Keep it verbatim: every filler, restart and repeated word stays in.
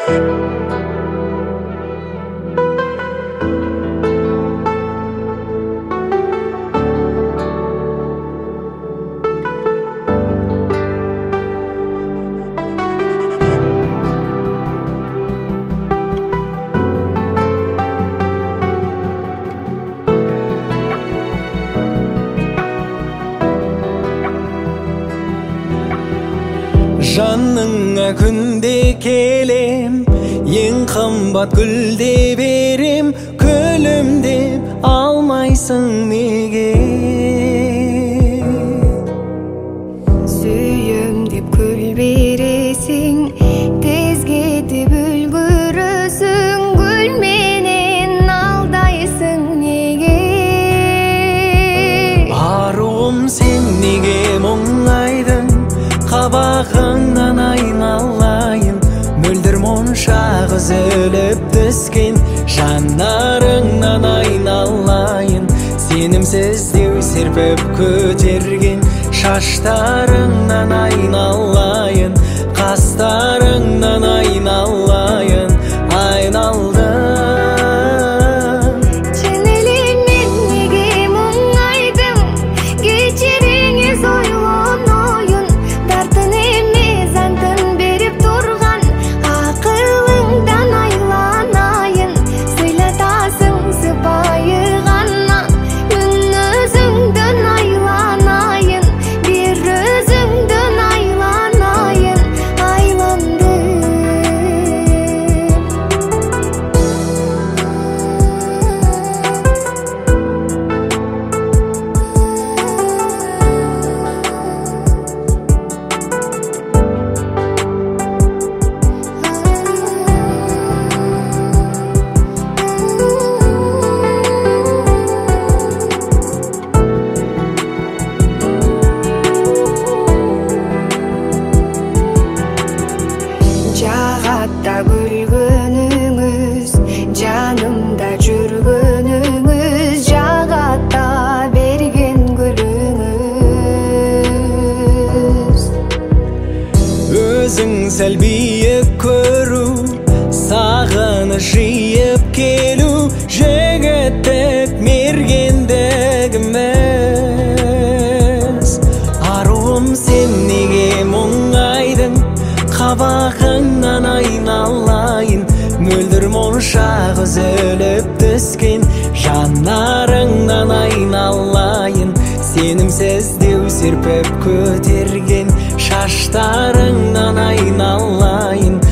Жаныңа күнде келем, ең қымбат гүлде берем, күлімдеп алмайсың неге? Сүйем деп күл бересің, тез кетіп үлгірісің, гүл менен алдайсың неге? Аруым, сен неге мұңайдың? Қабағыңнан айналайын, мөлдір моншақ үзіліп түскен жанарыңнан айналайын. Сенімсіз деу серпіп көтерген шаштарыңнан айналайын, қастарыңнан айналайын, айналдым. Жағатта күлгөнүңүз, жанымда жүргөнүңүз, жағатта берген гүлүңүз. Өзің сәл биік көру, сағыныш жиып келу, жігіттік мергендігіміз. Аруым, сен неге мұңайдың? Қабағыңнан айналайын, мөлдір моншақ үзіліп түскен жанарыңнан айналайын. Сенімсіз деу серпіп көтерген шаштарыңнан айналайын,